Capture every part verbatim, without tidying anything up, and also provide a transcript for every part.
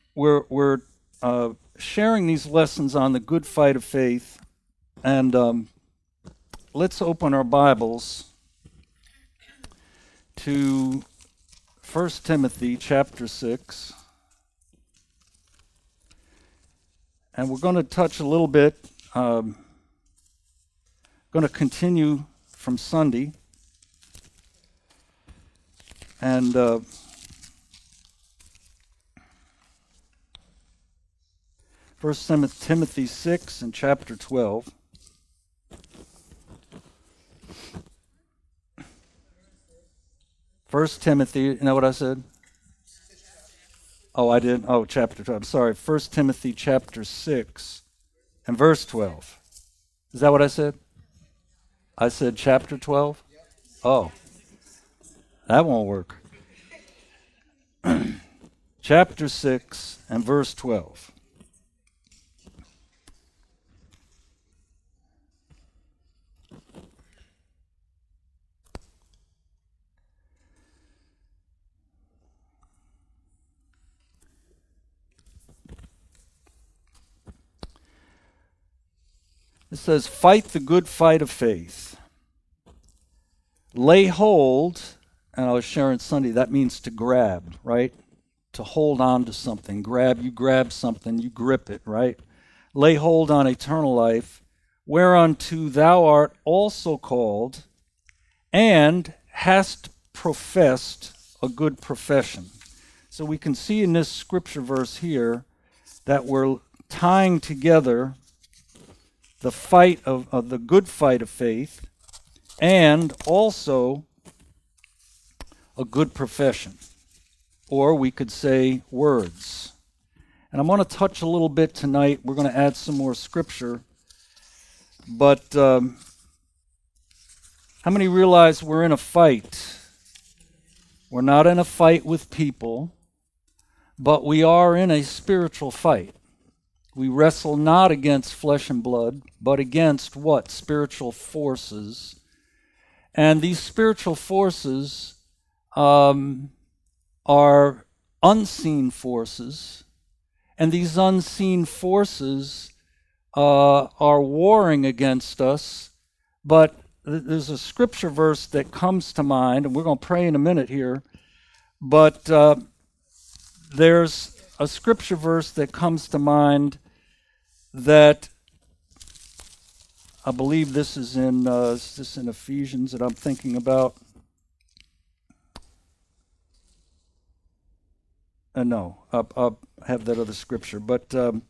we're we're uh, sharing these lessons on the good fight of faith, and um, let's open our Bibles to First Timothy chapter six, and we're going to touch a little bit. Um, going to continue from Sunday, and uh, First Timothy six and chapter twelve. First Timothy, you know what I said? Oh, I did. Oh, chapter twelve. Sorry, First Timothy chapter six and verse twelve. Is that what I said? I said chapter twelve? Oh, that won't work. Chapter six and verse twelve. It says, fight the good fight of faith. Lay hold, and I was sharing Sunday, that means to grab, right? To hold on to something. Grab, you grab something, you grip it, right? Lay hold on eternal life, whereunto thou art also called, and hast professed a good profession. So we can see in this scripture verse here that we're tying together the fight of, of the good fight of faith, and also a good profession, or we could say words. And I'm going to touch a little bit tonight. We're going to add some more scripture, but um, how many realize we're in a fight? We're not in a fight with people, but we are in a spiritual fight. We wrestle not against flesh and blood, but against what? Spiritual forces. And these spiritual forces um, are unseen forces. And these unseen forces uh, are warring against us. But th- there's a scripture verse that comes to mind, and we're going to pray in a minute here. But uh, there's a scripture verse that comes to mind that I believe this is in uh, is this in Ephesians that I'm thinking about. Uh, no, I'll, I'll have that other scripture. But um,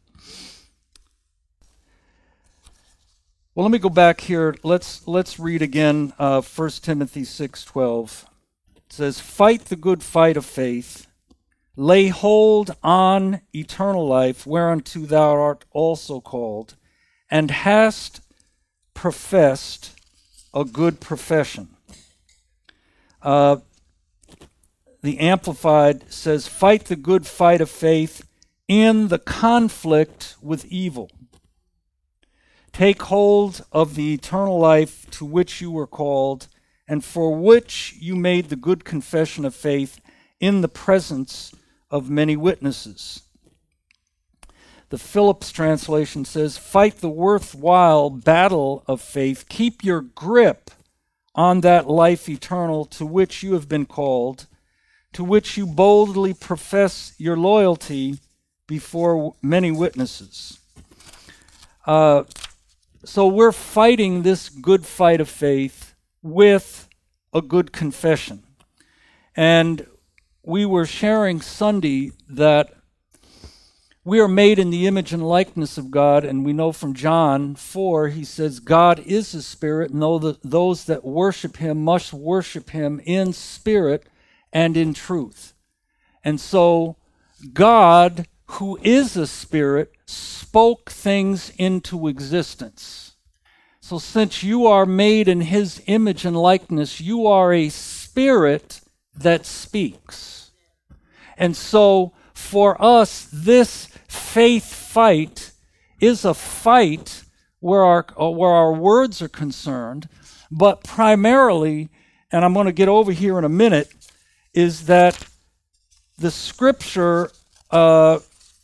well, let me go back here. Let's let's read again. Uh, First Timothy six twelve. It says, "Fight the good fight of faith. Lay hold on eternal life, whereunto thou art also called, and hast professed a good profession." Uh, the Amplified says, "Fight the good fight of faith in the conflict with evil. Take hold of the eternal life to which you were called, and for which you made the good confession of faith in the presence of many witnesses." The Phillips translation says, "Fight the worthwhile battle of faith. Keep your grip on that life eternal to which you have been called, to which you boldly profess your loyalty before many witnesses." Uh, so we're fighting this good fight of faith with a good confession. And we were sharing Sunday that we are made in the image and likeness of God, and we know from John four, he says, God is a spirit, and those that worship him must worship him in spirit and in truth. And so God, who is a spirit, spoke things into existence. So since you are made in his image and likeness, you are a spirit that speaks. And so for us, this faith fight is a fight where our where our words are concerned, but primarily, and I'm going to get over here in a minute, is that the scripture uh,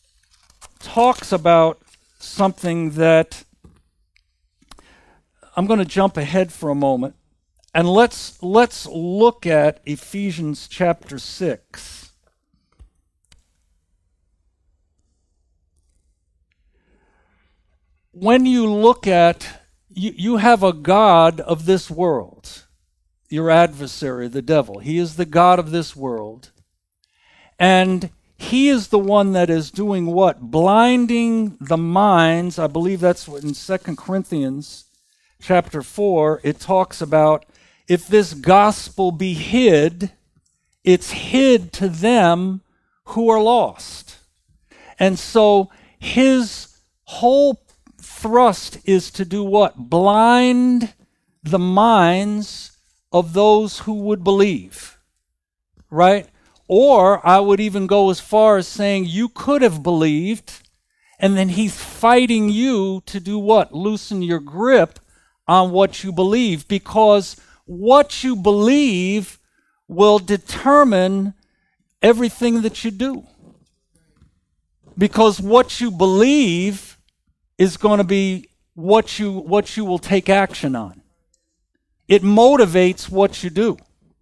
talks about something that I'm going to jump ahead for a moment, and let's let's look at Ephesians chapter six. When you look at, you, you have a god of this world, your adversary, the devil. He is the god of this world. And he is the one that is doing what? Blinding the minds. I believe that's what in Second Corinthians chapter four, it talks about, if this gospel be hid, it's hid to them who are lost. And so his whole thrust is to do what? Blind the minds of those who would believe, right? Or I would even go as far as saying you could have believed, and then he's fighting you to do what? Loosen your grip on what you believe, because what you believe will determine everything that you do. Because what you believe is going to be what you what you will take action on. It motivates what you do.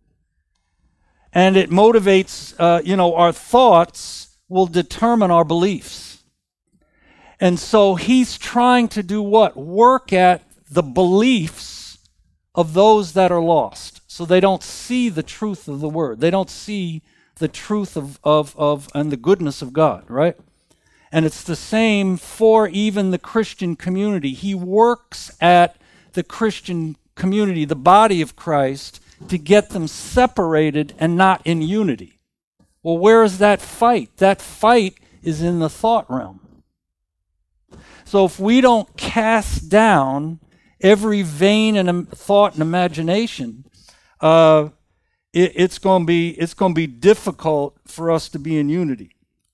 And it motivates, uh, you know, our thoughts will determine our beliefs. And so he's trying to do what? Work at the beliefs of those that are lost. So they don't see the truth of the word. They don't see the truth of, of, of and the goodness of God, right? And it's the same for even the Christian community. He works at the Christian community, the body of Christ, to get them separated and not in unity. Well, where is that fight? That fight is in the thought realm. So if we don't cast down every vain and thought and imagination, uh, it, it's going to be it's going to be difficult for us to be in unity.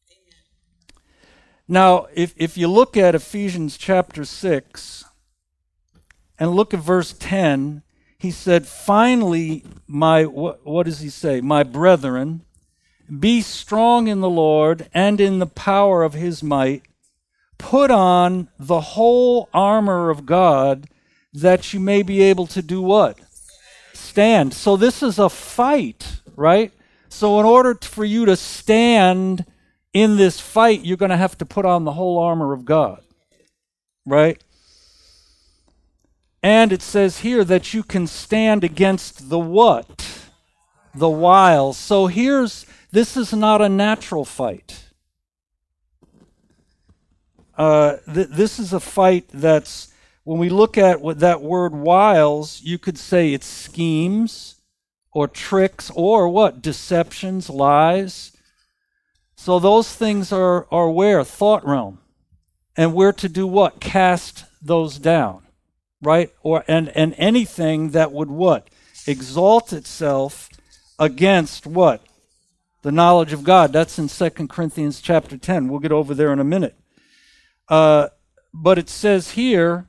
Now, if if you look at Ephesians chapter six and look at verse ten, he said, finally, my, what, what does he say? My brethren, be strong in the Lord and in the power of his might. Put on the whole armor of God that you may be able to do what? Stand. So this is a fight, right? So in order for you to stand in this fight, you're going to have to put on the whole armor of God, right? And it says here that you can stand against the what? The wiles. So here's, this is not a natural fight. Uh, th- this is a fight that's, when we look at what that word wiles, you could say it's schemes or tricks or what? Deceptions, lies. So those things are, are where? Thought realm. And we're to do what? Cast those down. Right? Or and, and anything that would what? Exalt itself against what? The knowledge of God. That's in Second Corinthians chapter ten. We'll get over there in a minute. Uh, but it says here,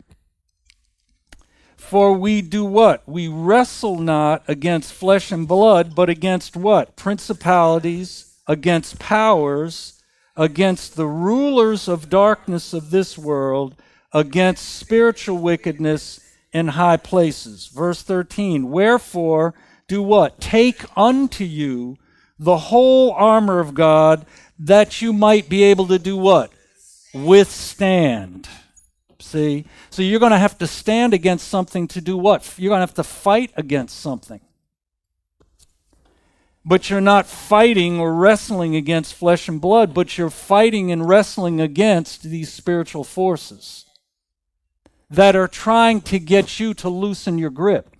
for we do what? We wrestle not against flesh and blood, but against what? Principalities, against powers, against the rulers of darkness of this world, against spiritual wickedness in high places. Verse thirteen, wherefore do what? Take unto you the whole armor of God, that you might be able to do what? Withstand. See? So you're going to have to stand against something to do what? You're going to have to fight against something. But you're not fighting or wrestling against flesh and blood, but you're fighting and wrestling against these spiritual forces that are trying to get you to loosen your grip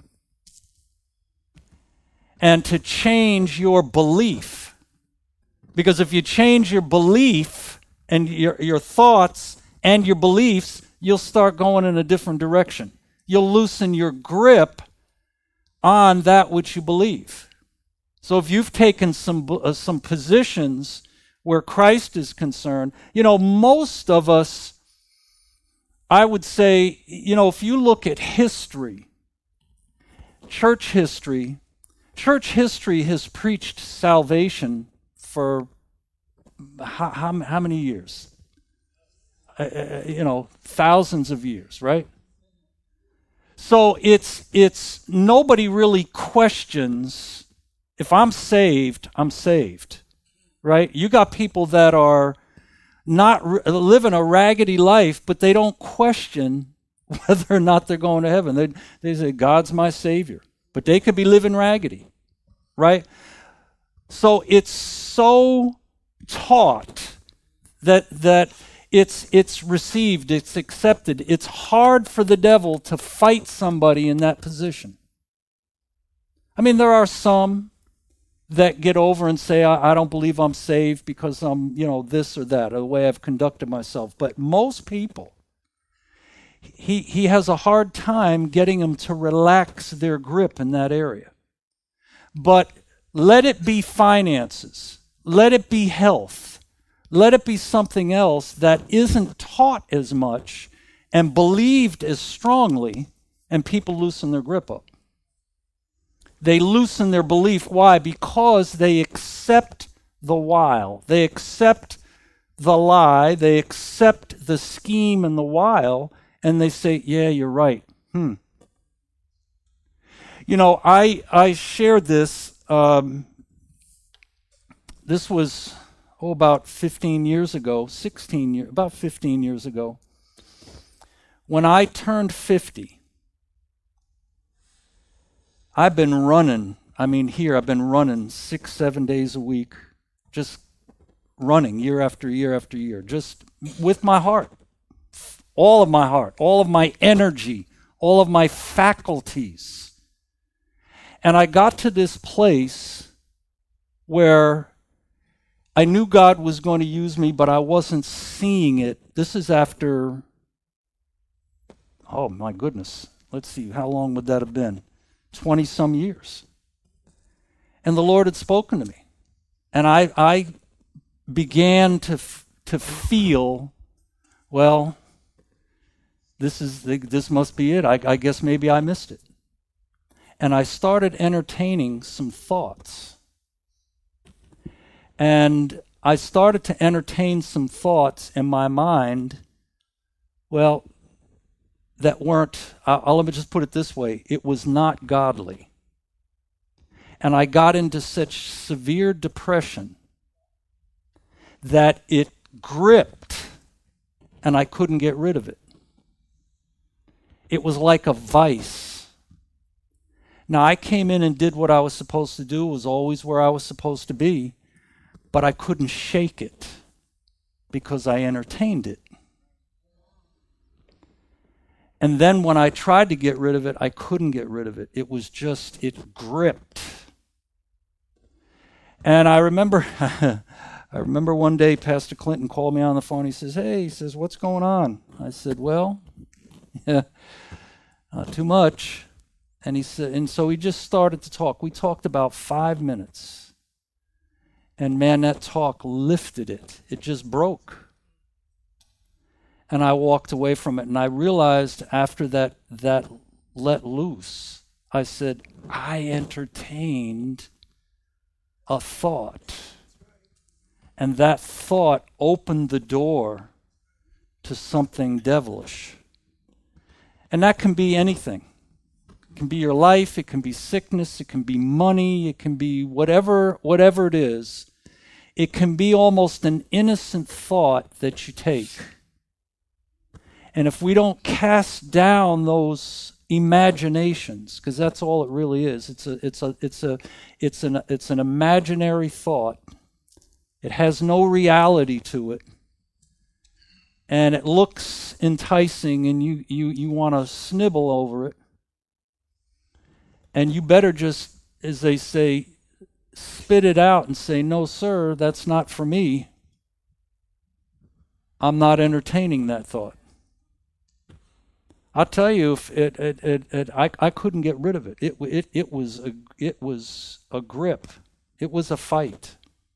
and to change your belief. Because if you change your belief and your, your thoughts and your beliefs, you'll start going in a different direction. You'll loosen your grip on that which you believe. So if you've taken some uh, some positions where Christ is concerned, you know, most of us, I would say, you know, if you look at history, church history, church history has preached salvation for how, how, how many years? uh, you know, thousands of years, right? So it's it's nobody really questions if I'm saved, I'm saved, right? You got people that are not re- living a raggedy life, but they don't question whether or not they're going to heaven. They they say God's my Savior, but they could be living raggedy, right? So it's so taught that that it's it's received, it's accepted. It's hard for the devil to fight somebody in that position. I mean, there are some that get over and say, I, I don't believe I'm saved because I'm, you know, this or that, or the way I've conducted myself. But most people, he he has a hard time getting them to relax their grip in that area. But let it be finances. Let it be health. Let it be something else that isn't taught as much and believed as strongly, and people loosen their grip up. They loosen their belief. Why? Because they accept the wile. They accept the lie. They accept the scheme and the wile, and they say, yeah, you're right. Hmm. You know, I I shared this. Um, this was, oh, about fifteen years ago, sixteen years, about fifteen years ago. When I turned fifty, I've been running. I mean, here I've been running six, seven days a week, just running year after year after year, just with my heart, all of my heart, all of my energy, all of my faculties. And I got to this place where I knew God was going to use me, but I wasn't seeing it. This is after, oh my goodness, let's see, how long would that have been? twenty-some years. And the Lord had spoken to me. And I I began to f- to feel, well, this is the, this must be it. I, I guess maybe I missed it. And I started entertaining some thoughts. And I started to entertain some thoughts in my mind, well, that weren't, I'll, let me just put it this way, it was not godly. And I got into such severe depression that it gripped and I couldn't get rid of it. It was like a vice. Now, I came in and did what I was supposed to do, was always where I was supposed to be, but I couldn't shake it because I entertained it. And then when I tried to get rid of it, I couldn't get rid of it. It was just, it gripped. And I remember, I remember one day Pastor Clinton called me on the phone. He says, hey, he says, what's going on? I said, well, yeah, not too much. And he said, and so he just started to talk. We talked about five minutes. And man, that talk lifted it. It just broke. And I walked away from it. And I realized after that that let loose, I said, I entertained a thought. And that thought opened the door to something devilish. And that can be anything. It can be your life, it can be sickness, it can be money, it can be whatever, whatever it is. It can be almost an innocent thought that you take. And if we don't cast down those imaginations, because that's all it really is, it's a, it's a, it's a, it's an, it's an imaginary thought. It has no reality to it, and it looks enticing, and you you you want to snibble over it. And you better just, as they say, spit it out and say, no, sir, that's not for me. I'm not entertaining that thought. I'll tell you, if it, it, it, it I, I couldn't get rid of it. It, it, it was a, it was a grip. It was a fight.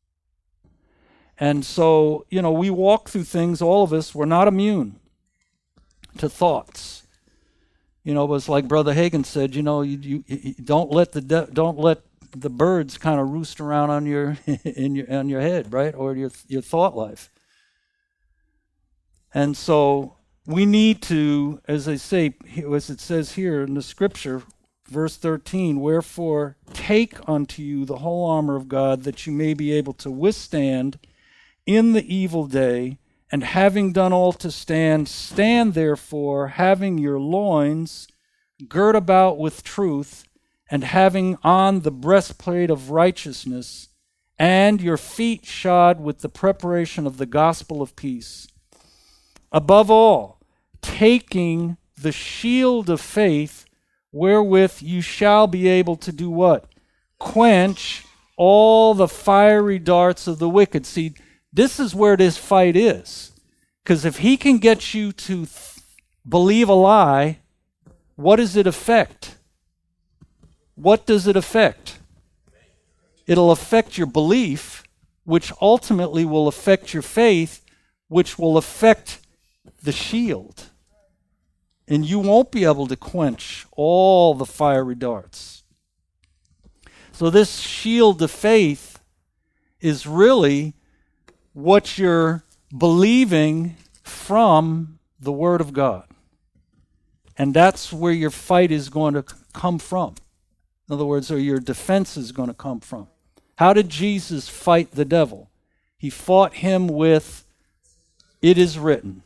And so, you know, we walk through things, all of us, we're not immune to thoughts. You know, it was like Brother Hagin said, you know, you, you, you don't let the de- don't let the birds kind of roost around on your in your on your head, right? Or your your thought life. And so we need to, as I say, as it says here in the scripture, verse thirteen, wherefore take unto you the whole armor of God, that you may be able to withstand in the evil day, and having done all to stand, stand therefore, having your loins girt about with truth, and having on the breastplate of righteousness, and your feet shod with the preparation of the gospel of peace. Above all, taking the shield of faith, wherewith you shall be able to do what? Quench all the fiery darts of the wicked. See, this is where this fight is. Because if he can get you to th- believe a lie, what does it affect? What does it affect? It'll affect your belief, which ultimately will affect your faith, which will affect the shield. And you won't be able to quench all the fiery darts. So this shield of faith is really what you're believing from the Word of God. And that's where your fight is going to come from. In other words, or your defense is going to come from. How did Jesus fight the devil? He fought him with, it is written.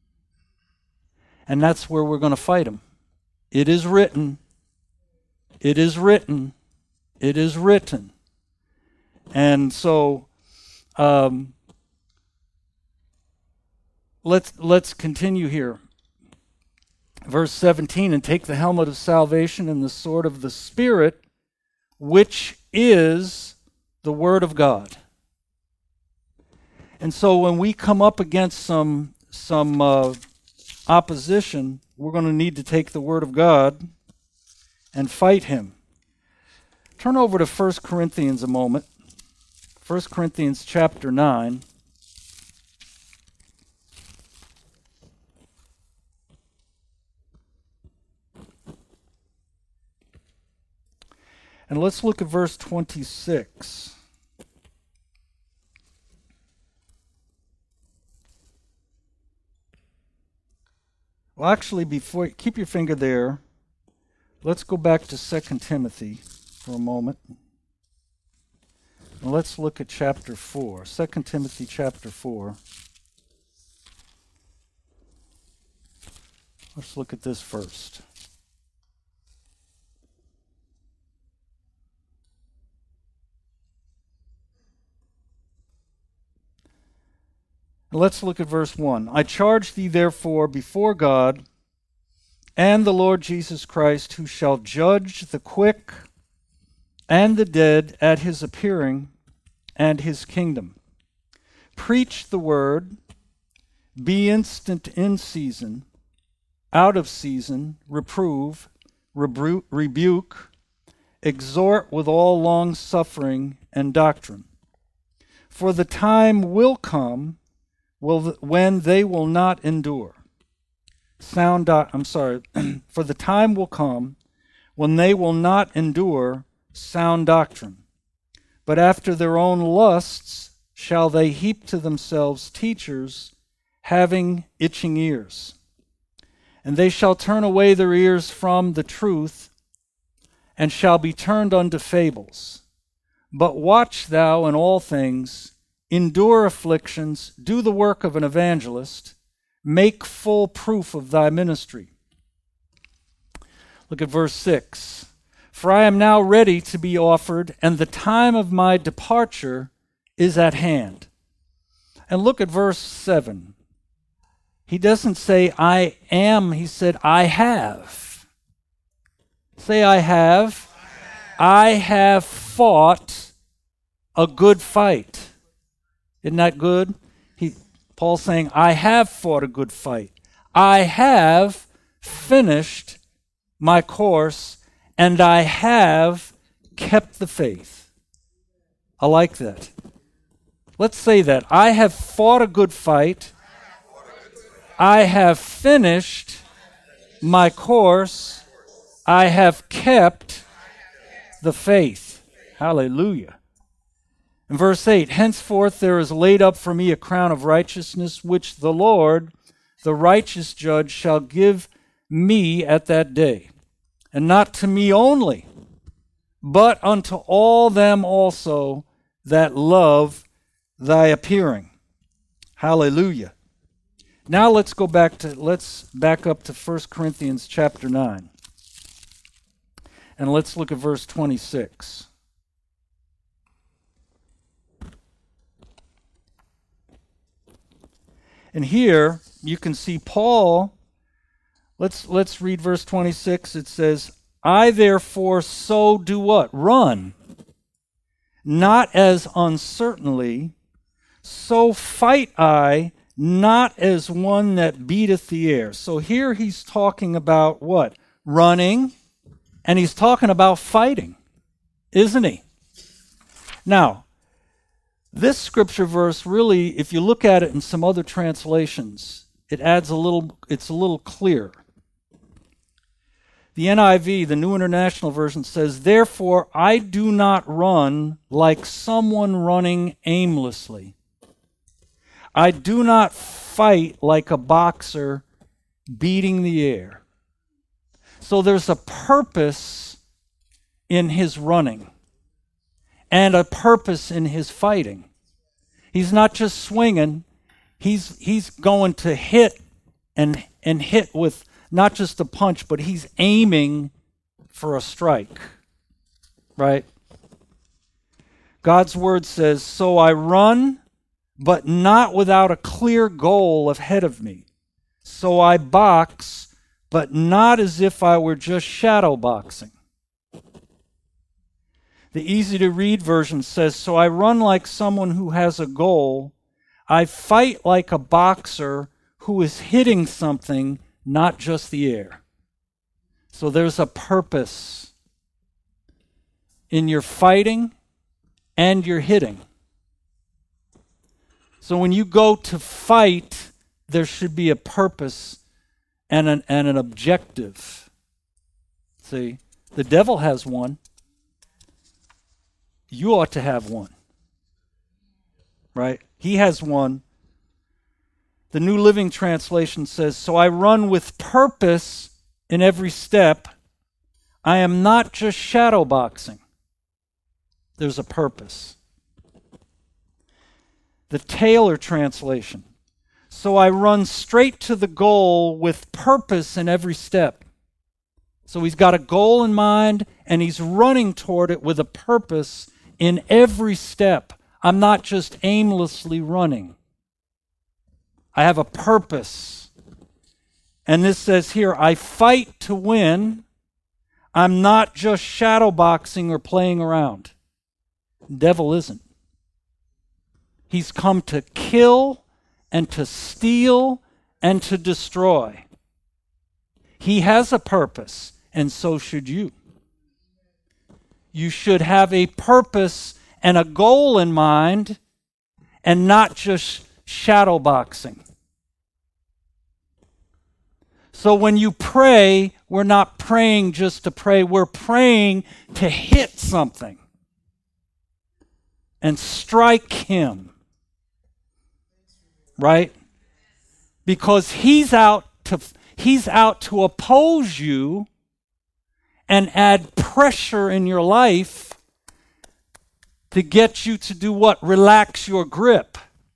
And that's where we're going to fight him. It is written. It is written. It is written. And so, um, let's let's continue here. Verse seventeen, and take the helmet of salvation and the sword of the Spirit, which is the Word of God. And so when we come up against some some uh, opposition, we're going to need to take the Word of God and fight him. Turn over to First Corinthians a moment. First Corinthians chapter nine. And let's look at verse twenty-six. Well, actually, before keep your finger there, let's go back to Second Timothy for a moment. And let's look at chapter four. Second Timothy chapter four. Let's look at this first. Let's look at verse one. I charge thee therefore before God and the Lord Jesus Christ, who shall judge the quick and the dead at his appearing and his kingdom. Preach the word, be instant in season, out of season, reprove, rebu- rebuke, exhort with all long suffering and doctrine. For the time will come will when they will not endure sound doc- I'm sorry for the time will come when they will not endure sound doctrine, but after their own lusts shall they heap to themselves teachers having itching ears, and they shall turn away their ears from the truth and shall be turned unto fables. But watch thou in all things, endure afflictions, do the work of an evangelist, make full proof of thy ministry. Look at verse six. For I am now ready to be offered, and the time of my departure is at hand. And look at verse seven. He doesn't say, I am, he said, I have. Say, I have. I have fought a good fight. Isn't that good? He, Paul's saying, I have fought a good fight. I have finished my course, and I have kept the faith. I like that. Let's say that. I have fought a good fight. I have finished my course. I have kept the faith. Hallelujah. In verse eight, henceforth there is laid up for me a crown of righteousness, which the Lord, the righteous judge, shall give me at that day, and not to me only, but unto all them also that love thy appearing. Hallelujah. Now let's go back to, let's back up to First Corinthians chapter nine. And let's look at verse twenty-six. And here you can see Paul. Let's let's read verse twenty-six. It says, I therefore so do what? Run. Not as uncertainly, so fight I, not as one that beateth the air. So here he's talking about what? Running, and he's talking about fighting, isn't he? Now, this scripture verse really, if you look at it in some other translations, it adds a little, it's a little clearer. The N I V, the New International Version, says, therefore I do not run like someone running aimlessly. I do not fight like a boxer beating the air. So there's a purpose in his running and a purpose in his fighting. He's not just swinging. He's he's going to hit and and hit with not just a punch, but he's aiming for a strike. Right? God's word says, so I run, but not without a clear goal ahead of me. So I box, but not as if I were just shadow boxing. The easy-to-read version says, so I run like someone who has a goal. I fight like a boxer who is hitting something, not just the air. So there's a purpose in your fighting and your hitting. So when you go to fight, there should be a purpose and an, and an objective. See, the devil has one. You ought to have one. Right? He has one. The New Living Translation says, so I run with purpose in every step. I am not just shadow boxing. There's a purpose. The Taylor Translation, so I run straight to the goal with purpose in every step. So he's got a goal in mind, and he's running toward it with a purpose in every step. I'm not just aimlessly running. I have a purpose. And this says here, I fight to win. I'm not just shadow boxing or playing around. The devil isn't. He's come to kill and to steal and to destroy. He has a purpose, and so should you. You should have a purpose and a goal in mind, and not just shadow boxing. So when you pray, we're not praying just to pray. We're praying to hit something and strike him. Right? Because he's out to he's out to oppose you and add pressure in your life to get you to do what? Relax your grip.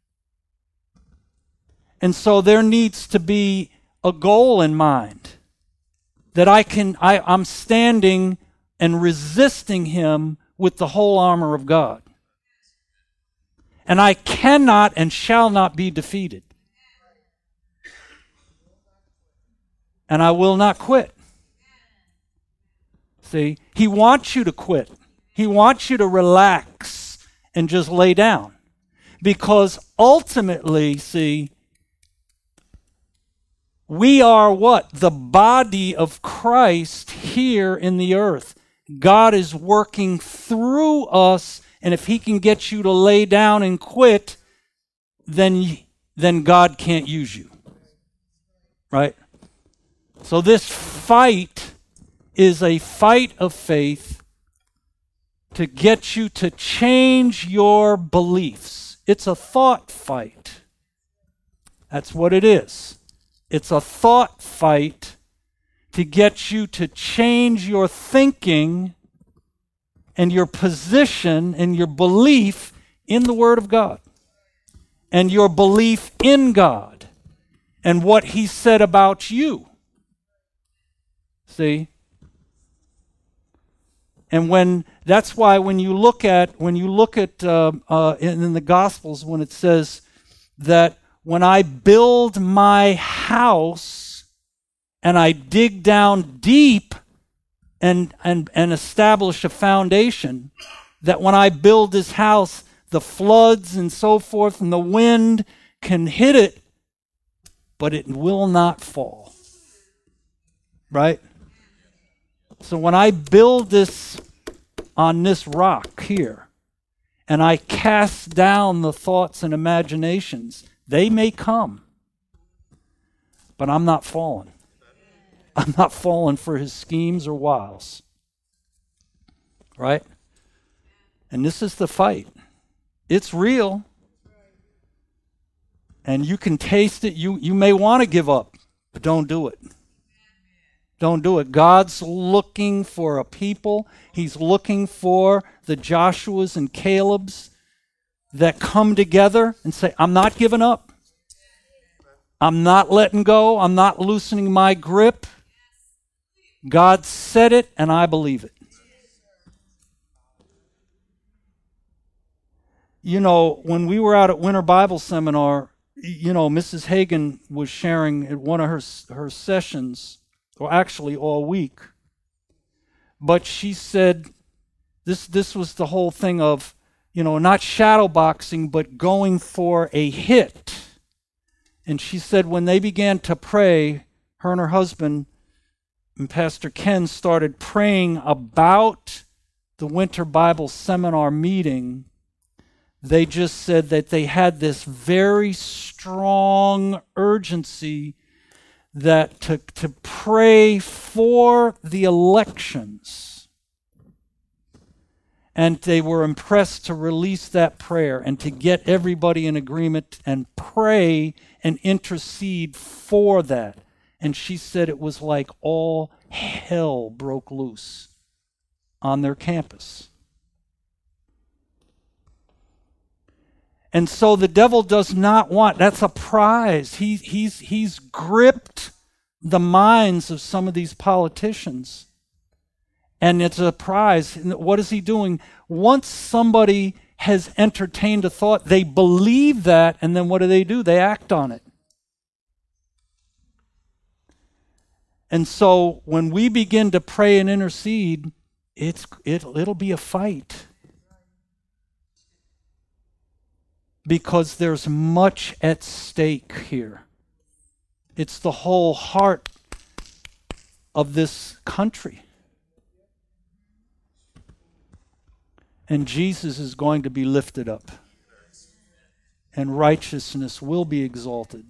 And so there needs to be a goal in mind that I can I, I'm standing and resisting him with the whole armor of God. And I cannot and shall not be defeated. And I will not quit. See, he wants you to quit. He wants you to relax and just lay down. Because ultimately, see, we are what? The body of Christ here in the earth. God is working through us. And if he can get you to lay down and quit, then, then God can't use you. Right? So this fight is a fight of faith to get you to change your beliefs. It's a thought fight. That's what it is. It's a thought fight to get you to change your thinking and your position and your belief in the Word of God and your belief in God and what He said about you. See? And when that's why when you look at when you look at uh, uh, in, in the Gospels when it says that when I build my house and I dig down deep and and and establish a foundation, that when I build this house, the floods and so forth and the wind can hit it, but it will not fall. Right? So when I build this on this rock here, and I cast down the thoughts and imaginations, they may come, but I'm not falling. I'm not falling for his schemes or wiles. Right? And this is the fight. It's real. And you can taste it. You, you may want to give up, but don't do it. Don't do it. God's looking for a people. He's looking for the Joshuas and Calebs that come together and say, I'm not giving up. I'm not letting go. I'm not loosening my grip. God said it, and I believe it. You know, when we were out at Winter Bible Seminar, you know, Missus Hagan was sharing at one of her, her sessions, or actually all week. But she said this this was the whole thing of, you know, not shadow boxing, but going for a hit. And she said when they began to pray, her and her husband and Pastor Ken started praying about the Winter Bible Seminar meeting, they just said that they had this very strong urgency that to, to pray for the elections. And they were impressed to release that prayer and to get everybody in agreement and pray and intercede for that. And she said it was like all hell broke loose on their campus. And so the devil does not want, that's a prize. He, he's, he's gripped the minds of some of these politicians. And it's a prize. What is he doing? Once somebody has entertained a thought, they believe that, and then what do they do? They act on it. And so when we begin to pray and intercede, it's, it, it'll be a fight. Because there's much at stake here. It's the whole heart of this country. And Jesus is going to be lifted up. And righteousness will be exalted.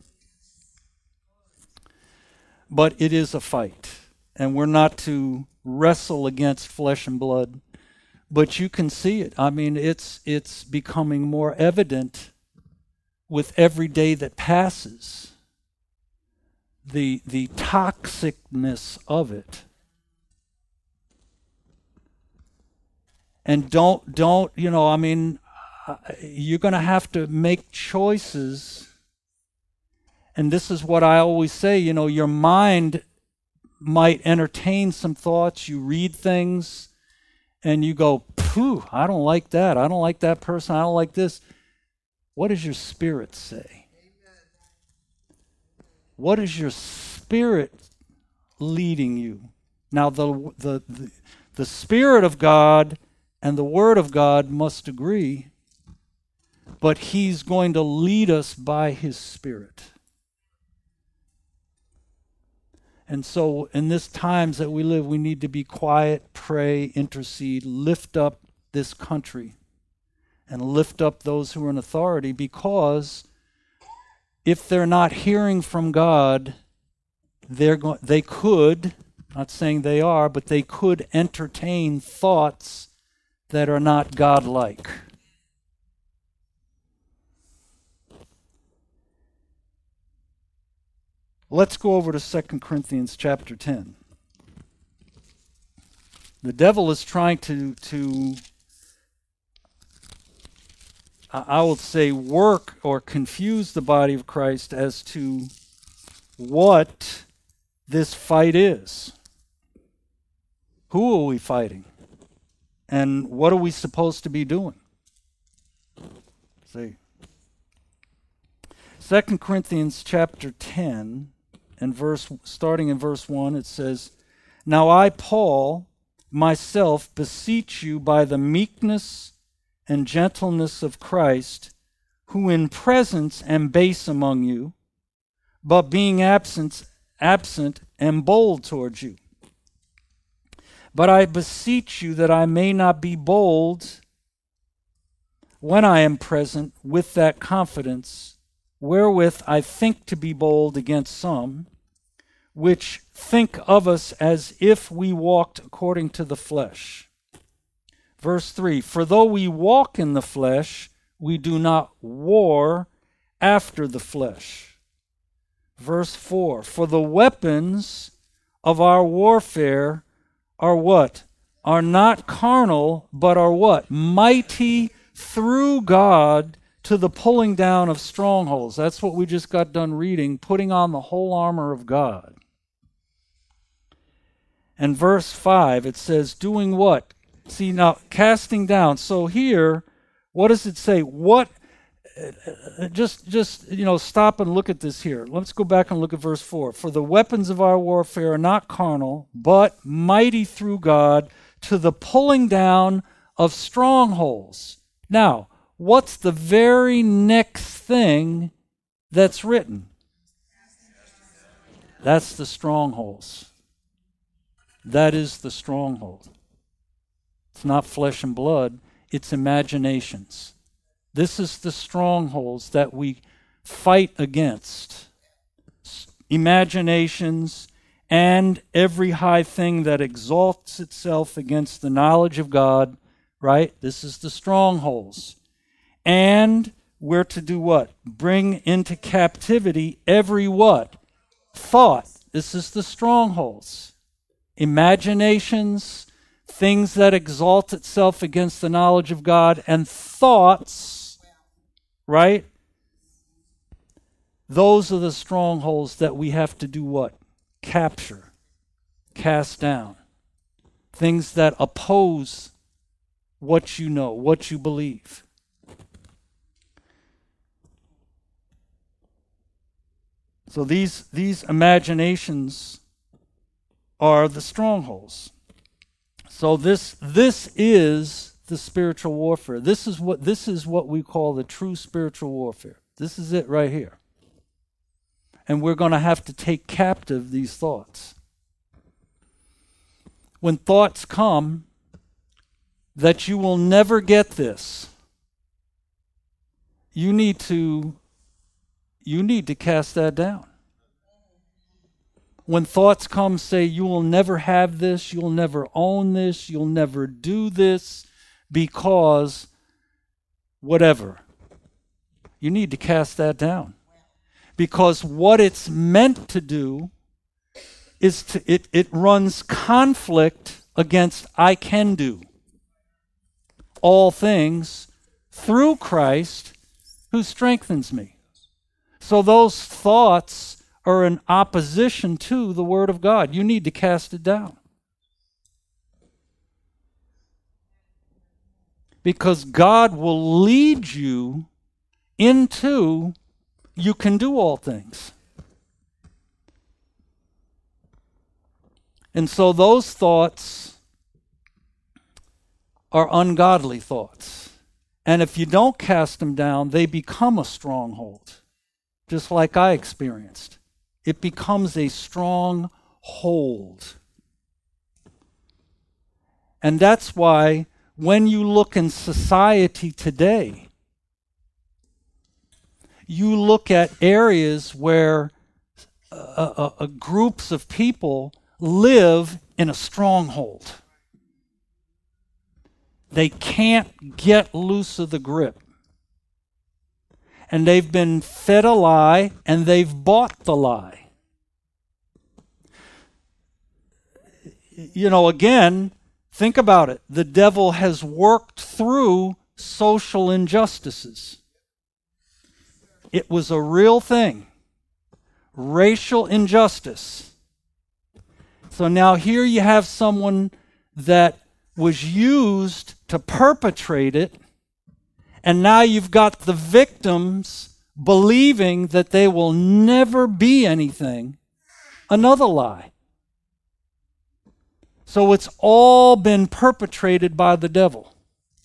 But it is a fight. And we're not to wrestle against flesh and blood. But you can see it. I mean, it's it's becoming more evident with every day that passes. The the toxicness of it. And don't don't you know? I mean, you're going to have to make choices. And this is what I always say. You know, your mind might entertain some thoughts. You read things. And you go, phew, I don't like that. I don't like that person. I don't like this. What does your spirit say? What is your spirit leading you? Now, the, the, the, the Spirit of God and the Word of God must agree, but He's going to lead us by His Spirit. And so in these times that we live, we need to be quiet, pray, intercede, lift up this country and lift up those who are in authority, because if they're not hearing from God, they're go- they could, not saying they are, but they could entertain thoughts that are not God-like. Let's go over to Second Corinthians chapter ten. The devil is trying to, to I will say, work or confuse the body of Christ as to what this fight is. Who are we fighting? And what are we supposed to be doing? See. Second Corinthians chapter ten, and verse starting in verse one, it says, "Now I, Paul, myself beseech you by the meekness and gentleness of Christ, who in presence am base among you, but being absent, absent am bold towards you. But I beseech you that I may not be bold when I am present with that confidence, wherewith I think to be bold against some, which think of us as if we walked according to the flesh." Verse three, "For though we walk in the flesh, we do not war after the flesh." Verse four, "For the weapons of our warfare are what? Are not carnal, but are what? Mighty through God to the pulling down of strongholds." That's what we just got done reading, putting on the whole armor of God. And verse five, it says, doing what? See, now, casting down. So here, what does it say? What, uh, just, just, you know, stop and look at this here. Let's go back and look at verse four. "For the weapons of our warfare are not carnal, but mighty through God to the pulling down of strongholds." Now, what's the very next thing that's written? That's the strongholds. That is the stronghold. It's not flesh and blood, it's imaginations. This is the strongholds that we fight against. Imaginations and every high thing that exalts itself against the knowledge of God, right? This is the strongholds. And we're to do what? Bring into captivity every what? Thought. This is the strongholds. Imaginations, things that exalt itself against the knowledge of God, and thoughts, right? Those are the strongholds that we have to do what? Capture, cast down. Things that oppose what you know, what you believe. So these, these imaginations are the strongholds. So this this is the spiritual warfare. This is what this is what we call the true spiritual warfare. This is it right here. And we're going to have to take captive these thoughts. When thoughts come that you will never get this, you need to you need to cast that down. When thoughts come, say, you will never have this, you'll never own this, you'll never do this, because whatever. You need to cast that down. Because what it's meant to do is to, it, it runs conflict against I can do all things through Christ who strengthens me. So those thoughts are in opposition to the Word of God. You need to cast it down. Because God will lead you into you can do all things. And so those thoughts are ungodly thoughts. And if you don't cast them down, they become a stronghold, just like I experienced. It becomes a strong hold. And that's why when you look in society today, you look at areas where uh, uh, uh, groups of people live in a stronghold. They can't get loose of the grip. And they've been fed a lie, and they've bought the lie. you know, again, think about it. The devil has worked through social injustices. It was a real thing. Racial injustice. So now here you have someone that was used to perpetrate it, and now you've got the victims believing that they will never be anything. Another lie. So it's all been perpetrated by the devil.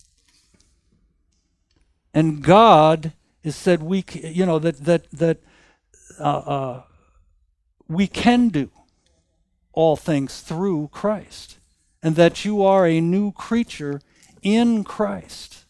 And God has said we, you know, that that that uh, uh, we can do all things through Christ, and that you are a new creature in Christ.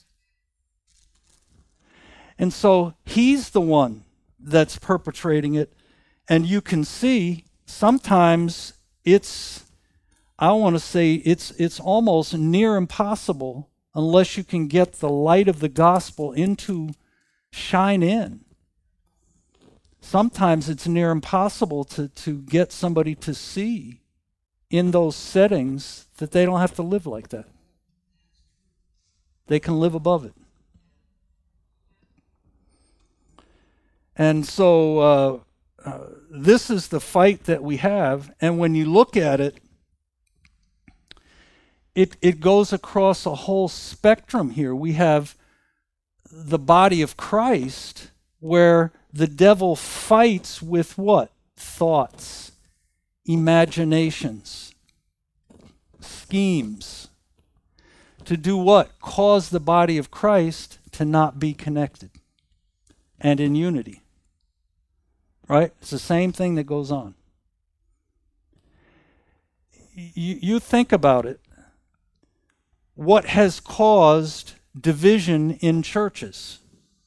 And so He's the one that's perpetrating it, and you can see sometimes it's, I want to say it's it's almost near impossible unless you can get the light of the gospel into shine in. Sometimes it's near impossible to, to get somebody to see in those settings that they don't have to live like that. They can live above it. And so uh, uh, this is the fight that we have, and when you look at it, it, it goes across a whole spectrum here. We have the body of Christ, where the devil fights with what? Thoughts, imaginations, schemes. To do what? Cause the body of Christ to not be connected and in unity. Right? It's the same thing that goes on. You, you think about it. What has caused division in churches?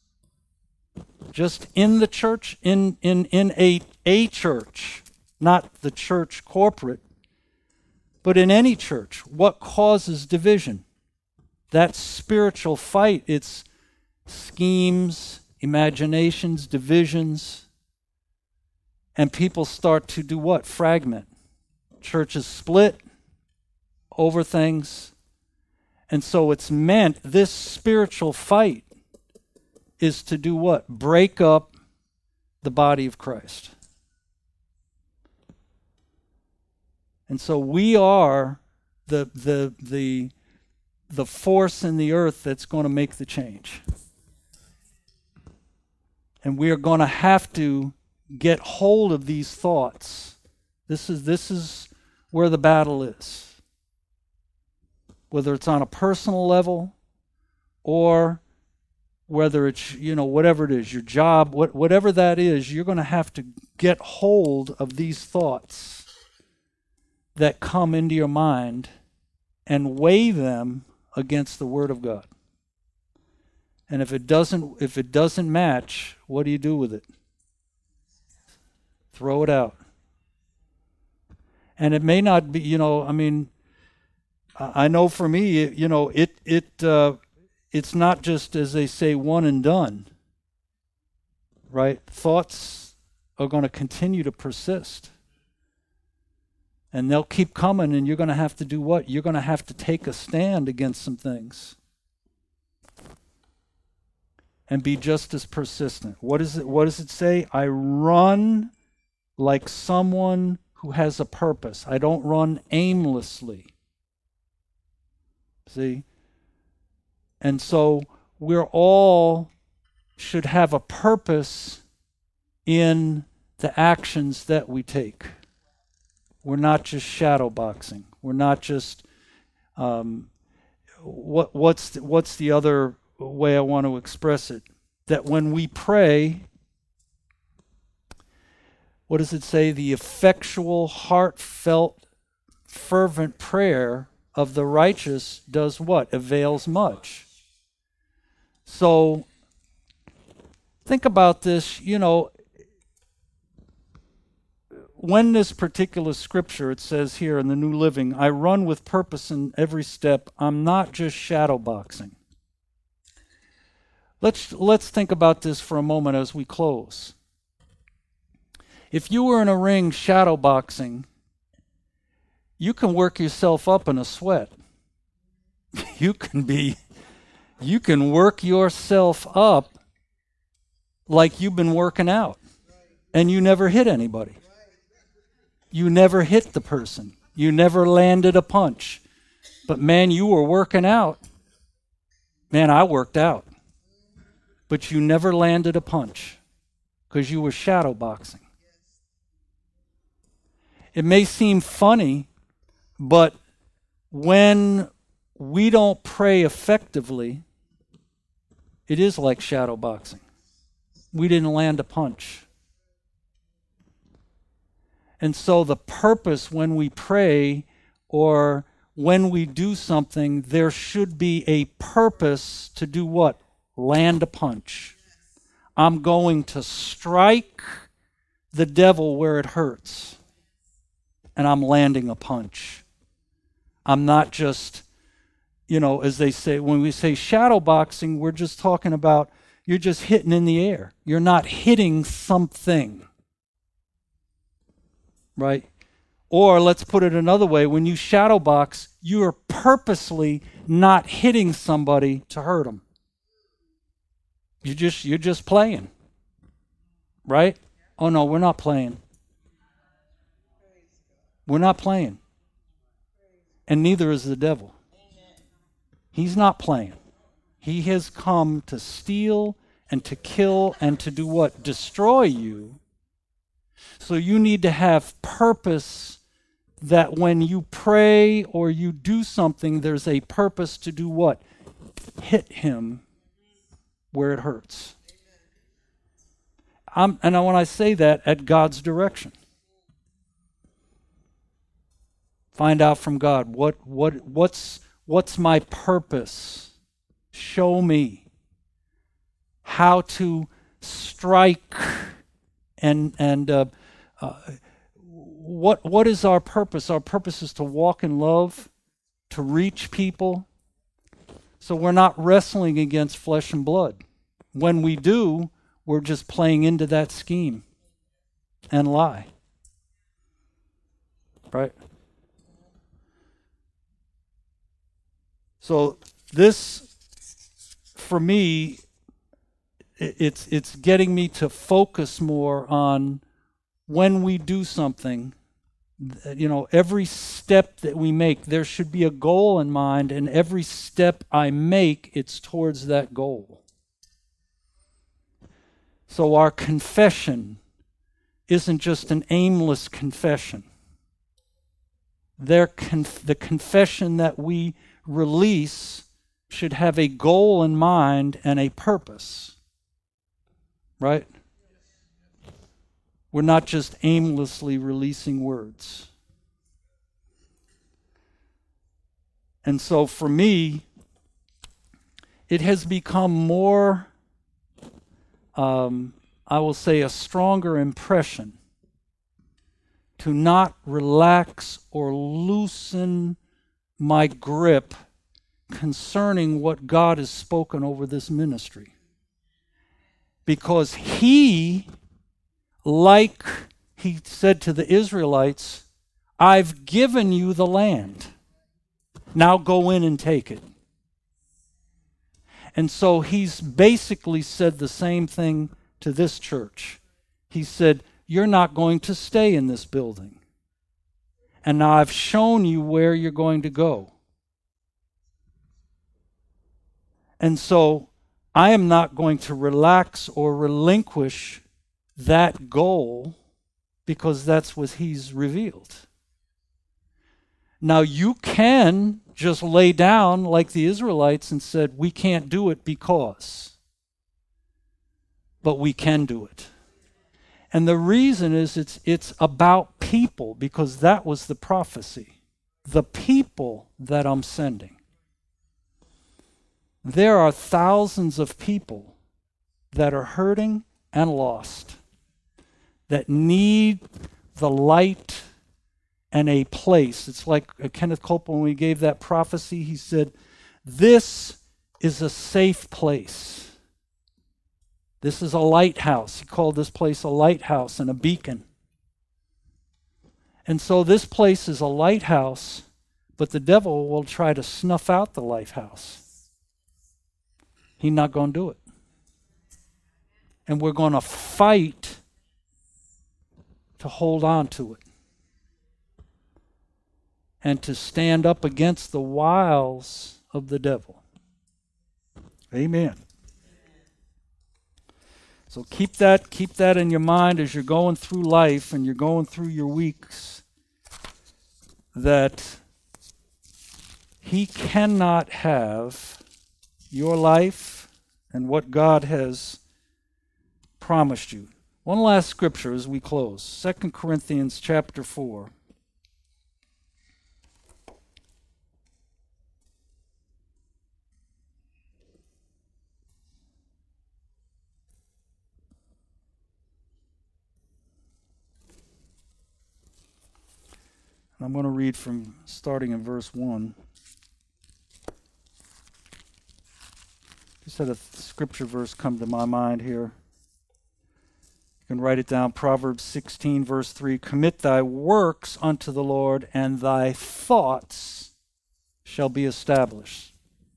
Just in the church, in, in, in a, a church, not the church corporate, but in any church, what causes division? That spiritual fight. It's schemes, imaginations, divisions. And people start to do what? Fragment. Churches split over things. And so it's meant, this spiritual fight is to do what? Break up the body of Christ. And so we are the the the the force in the earth that's going to make the change. And we are going to have to get hold of these thoughts. This is this is where the battle is. Whether it's on a personal level or whether it's, you know, whatever it is, your job, what, whatever that is, you're going to have to get hold of these thoughts that come into your mind and weigh them against the Word of God. And if it doesn't, if it doesn't match, what do you do with it? Throw it out. And it may not be, you know, I mean, I know for me, you know, it it uh, it's not just, as they say, one and done. Right? Thoughts are going to continue to persist. And they'll keep coming, and you're going to have to do what? You're going to have to take a stand against some things. And be just as persistent. What is it? What does it say? I run like someone who has a purpose. I don't run aimlessly. See? And so we're all should have a purpose in the actions that we take. We're not just shadow boxing. We're not just um, what what's the, what's the other way I want to express it? That when we pray, what does it say? The effectual, heartfelt, fervent prayer of the righteous does what? Avails much. So think about this, you know, when this particular scripture, it says here in the New Living, I run with purpose in every step, I'm not just shadow boxing. Let's let's think about this for a moment as we close. If you were in a ring shadow boxing, you can work yourself up in a sweat. You can be, you can work yourself up like you've been working out, and you never hit anybody. You never hit the person. You never landed a punch. But man, you were working out. Man, I worked out. But you never landed a punch because you were shadow boxing. It may seem funny, but when we don't pray effectively, it is like shadow boxing. We didn't land a punch. And so the purpose when we pray or when we do something, there should be a purpose to do what? Land a punch. I'm going to strike the devil where it hurts. And I'm landing a punch. I'm not just, you know, as they say, when we say shadow boxing, we're just talking about you're just hitting in the air. You're not hitting something. Right? Or let's put it another way, when you shadow box, you are purposely not hitting somebody to hurt them. You just you're just playing. Right? Oh no, we're not playing. We're not playing. And neither is the devil. He's not playing. He has come to steal and to kill and to do what? Destroy you. So you need to have purpose that when you pray or you do something, there's a purpose to do what? Hit him where it hurts. I'm, and when I say that, at God's direction. Find out from God, what what what's what's my purpose? Show me how to strike and and uh, uh, what what is our purpose? Our purpose is to walk in love, to reach people. So we're not wrestling against flesh and blood. When we do, we're just playing into that scheme and lie. Right? So this, for me, it's it's getting me to focus more on when we do something, you know, every step that we make, there should be a goal in mind, and every step I make, it's towards that goal. So our confession isn't just an aimless confession. Their conf- the confession that we release should have a goal in mind and a purpose. Right? We're not just aimlessly releasing words. And so for me, it has become more, um, I will say, a stronger impression to not relax or loosen my grip concerning what God has spoken over this ministry. Because he, like he said to the Israelites, I've given you the land. Now go in and take it. And so he's basically said the same thing to this church. He said, you're not going to stay in this building. And now I've shown you where you're going to go. And so I am not going to relax or relinquish that goal because that's what he's revealed. Now you can just lay down like the Israelites and said, we can't do it because. But we can do it. And the reason is it's it's about people, because that was the prophecy. The people that I'm sending. There are thousands of people that are hurting and lost, that need the light and a place. It's like Kenneth Copeland, when we gave that prophecy, he said, this is a safe place. This is a lighthouse. He called this place a lighthouse and a beacon. And so this place is a lighthouse, but the devil will try to snuff out the lighthouse. He's not going to do it. And we're going to fight to hold on to it and to stand up against the wiles of the devil. Amen. So keep that, keep that in your mind as you're going through life and you're going through your weeks, that he cannot have your life and what God has promised you. One last scripture as we close. Second Corinthians chapter four. I'm going to read from starting in verse one. Just had a scripture verse come to my mind here. You can write it down. Proverbs sixteen, verse three. Commit thy works unto the Lord, and thy thoughts shall be established.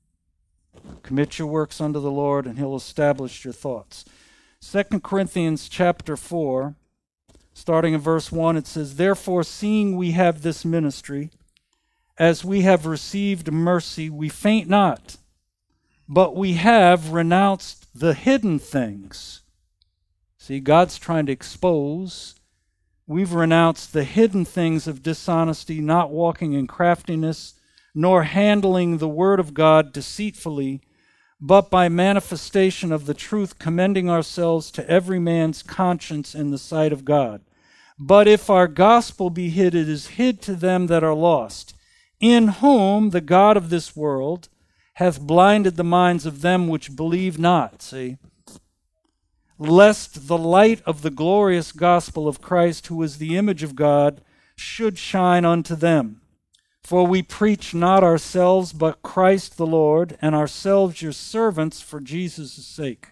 Commit your works unto the Lord, and he'll establish your thoughts. Second Corinthians chapter four. Starting in verse one, it says, Therefore, seeing we have this ministry, as we have received mercy, we faint not, but we have renounced the hidden things. See, God's trying to expose. We've renounced the hidden things of dishonesty, not walking in craftiness, nor handling the word of God deceitfully, but by manifestation of the truth, commending ourselves to every man's conscience in the sight of God. But if our gospel be hid, it is hid to them that are lost, in whom the God of this world hath blinded the minds of them which believe not, see, lest the light of the glorious gospel of Christ, who is the image of God, should shine unto them. For we preach not ourselves, but Christ the Lord, and ourselves your servants for Jesus' sake.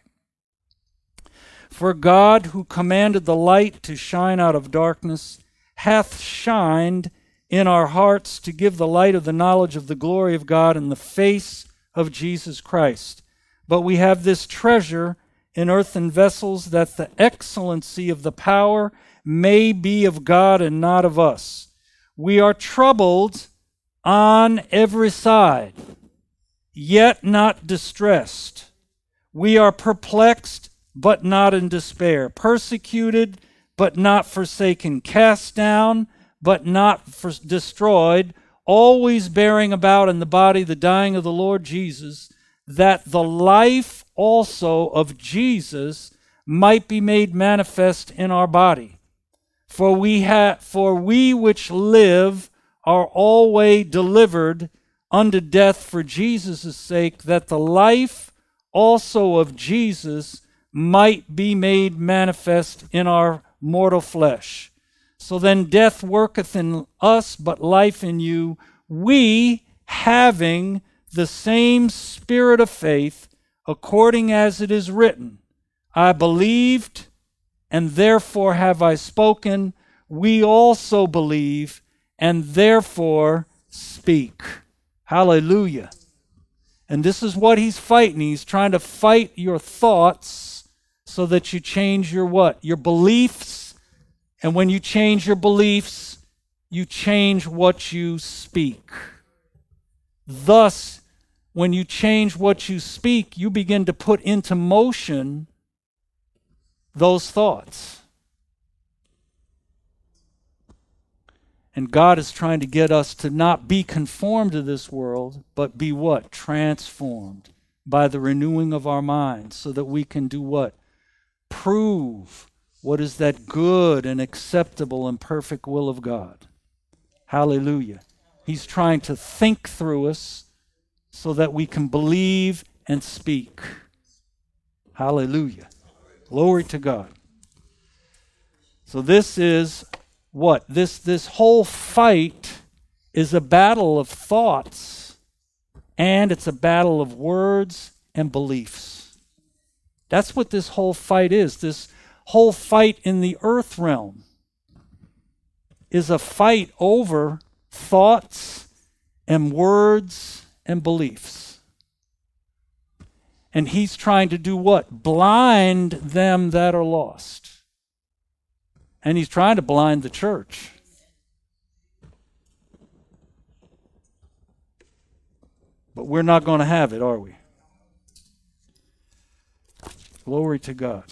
For God, who commanded the light to shine out of darkness, hath shined in our hearts to give the light of the knowledge of the glory of God in the face of Jesus Christ. But we have this treasure in earthen vessels, that the excellency of the power may be of God and not of us. We are troubled on every side, yet not distressed. We are perplexed, but not in despair. Persecuted, but not forsaken. Cast down, but not for destroyed. Always bearing about in the body the dying of the Lord Jesus, that the life also of Jesus might be made manifest in our body. For we ha- for we which live are always delivered unto death for Jesus' sake, that the life also of Jesus might be made manifest in our mortal flesh. So then death worketh in us, but life in you. We, having the same spirit of faith, according as it is written, I believed, and therefore have I spoken. We also believe, and therefore speak. Hallelujah. And this is what he's fighting. He's trying to fight your thoughts so that you change your what? Your beliefs. And when you change your beliefs, you change what you speak. Thus, when you change what you speak, you begin to put into motion those thoughts. And God is trying to get us to not be conformed to this world, but be what? Transformed by the renewing of our minds, so that we can do what? Prove what is that good and acceptable and perfect will of God. Hallelujah. He's trying to think through us so that we can believe and speak. Hallelujah. Glory to God. So this is what? This, this whole fight is a battle of thoughts, and it's a battle of words and beliefs. That's what this whole fight is. This whole fight in the earth realm is a fight over thoughts and words and beliefs. And he's trying to do what? Blind them that are lost. And he's trying to blind the church. But we're not going to have it, are we? Glory to God.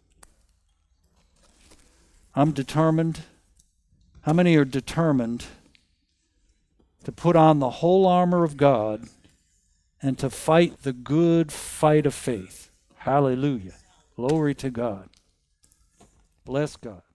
I'm determined. How many are determined to put on the whole armor of God and to fight the good fight of faith? Hallelujah. Glory to God. Bless God.